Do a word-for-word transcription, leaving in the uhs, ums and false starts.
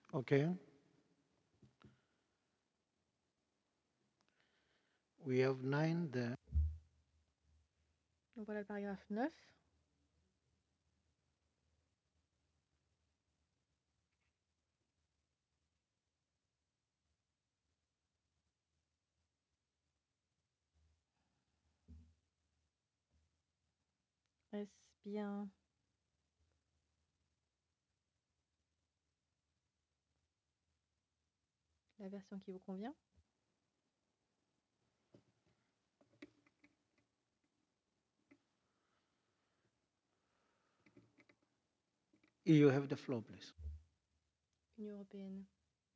Okay. We have nine there. Donc voilà le paragraphe neuf. Est-ce bien la version qui vous convient? You have the floor, please. Union européenne.